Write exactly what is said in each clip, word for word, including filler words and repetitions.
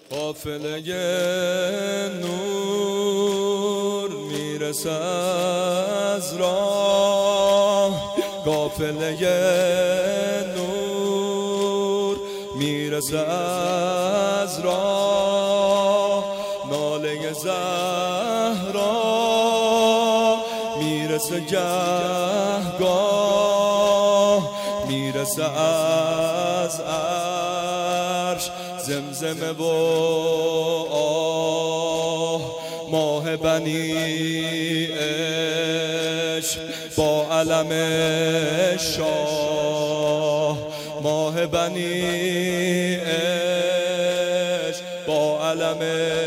قافله نور میرسه از راه، قافله نور میرسه از راه، ناله زهرا میرسه گهگاه، میرسه از عرش زمزمه و آه، ماه بنی عشق با علم شاه، ماه بنی عشق با علم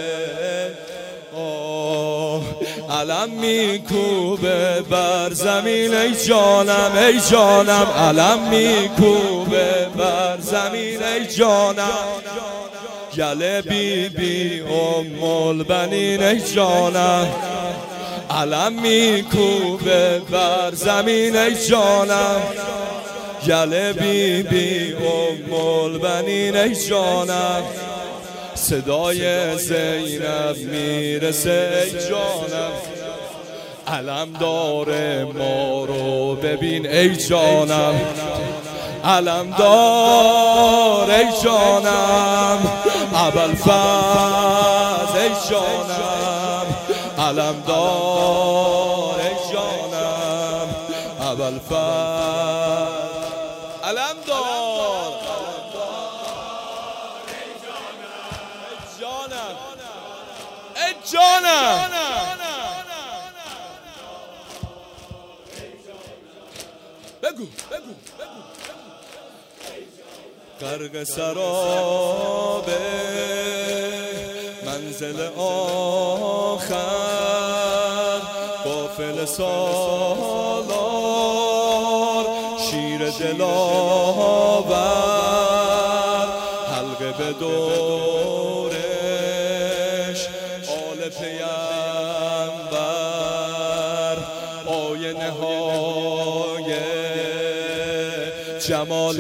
آه، علم میکوبه بر زمین ای جانم ای جانم، علم میکوبه بر زمین ای جانم، گله بی بی ام البنین ای جانم، علم میکوبه بر زمین ای جانم، گله بی بی ام البنین ای جانم، صدای زینب میرسه ای جانم، علم داره ما رو ببین ای جانم، علم دار ای جانم، ابوالفضل ای جانم، علم دار ای جانم، ابوالفضل علم دار ای جانم، بگو بگو غرق سراب منزل آخر، قافله سالار شیر دلاور، حلقه به دورش آل پیمبر، آینه های جمال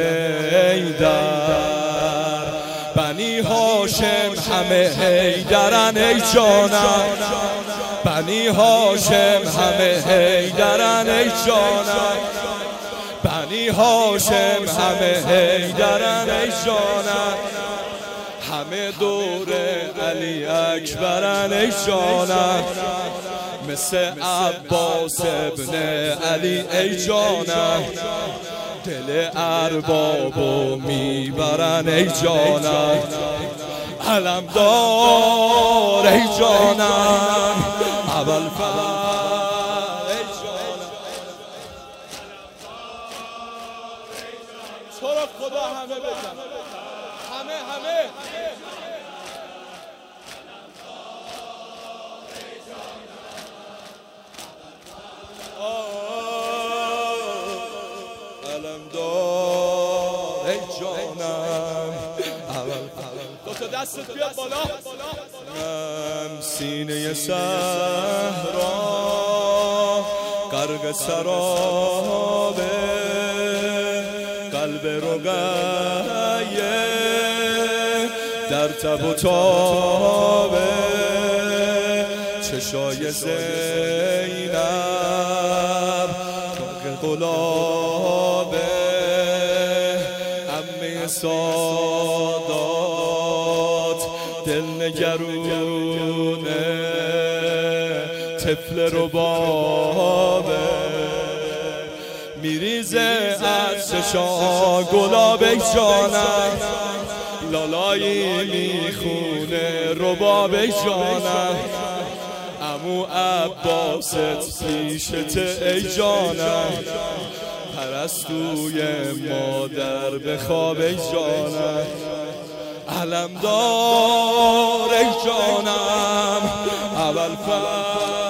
حیدر، بنی هاشم همه حیدرن ای جانم، بنی هاشم همه حیدرن ای جانم، بنی هاشم همه حیدرن ای جانم، همه دور علی اکبرن ای جانم، مثل عباس ابن علی ای جانم، دل اربابو میبرن ای جانم، علم دار ای جانم، ابوالفضل ای جانم، تو رو خدا همه بزن، همه همه علمدار ای جانم، دو تا دستت بیاد بالا، سینه صحرا غرق سرابه، قلب رقیه در تب و تابه، چشای زینب گلابه، عمه سادات دل نگرونه، طفل ربابه، میریزه از چشا گلاب ای جانم، لالایی میخونه رباب ای جانم، عمو عباست پیشت ای جانم، پرستوی مادر به خواب ای جانم، علم دار ای جانم، ابوالفضل